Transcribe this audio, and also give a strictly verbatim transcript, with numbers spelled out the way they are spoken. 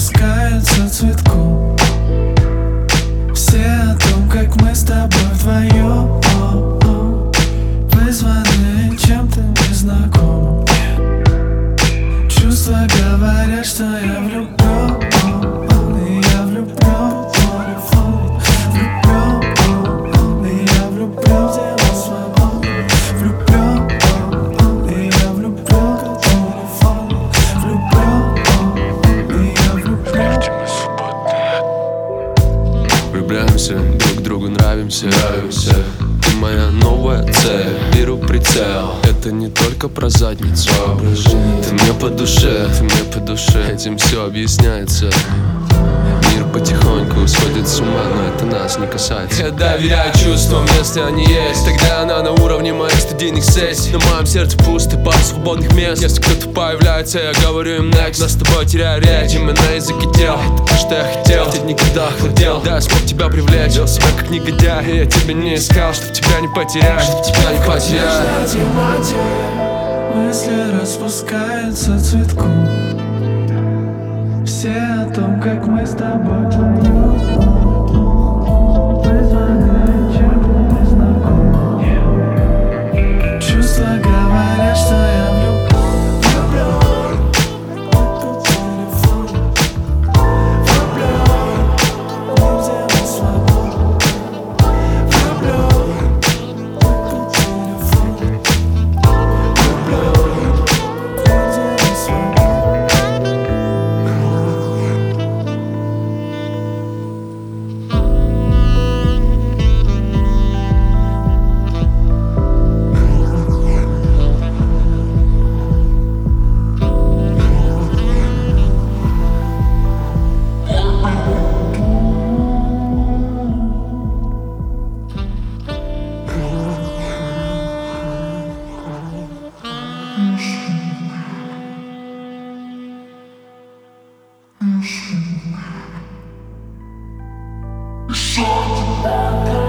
распускается цветку. Все о том, как мы с тобой вдвоем, вызваны чем-то незнакомым. Чувства говорят, что я влюблен, и я влюблен, влюблен, и я влюблен в тебя свободу. Влюблен, и я влюблен, влюблен, и я влюблен. Влюбляемся, друг другу нравимся, нравимся. Ты моя новая цель, беру прицел. Это не только про задницу. Ты мне по душе, ты мне по душе. Этим все объясняется. Мир потихоньку сходит с ума, но это нас не касается. Я доверяю чувствам, если они есть. Тогда она на уровне моих студийных сессий. На моем сердце пусто, пара свободных мест. Если кто-то появляется, я говорю им next. Но с тобой теряю речь, именно на языке тел. Это то, что я хотел, ты никогда охладел. Да, я смог тебя привлечь, вел себя как негодяй. И я тебя не искал, чтоб тебя не потерять, чтоб тебя не потерять. Мысли распускаются цветком. Все о том, как мы с тобой вдвоем, вызваны чем-то незнакомым. Чувства говорят, что я влюблен, влюблен, по телефону. Влюблен, нельзя на свободу. Влюблен, по телефону. Влюблен, нельзя на свободу. Shut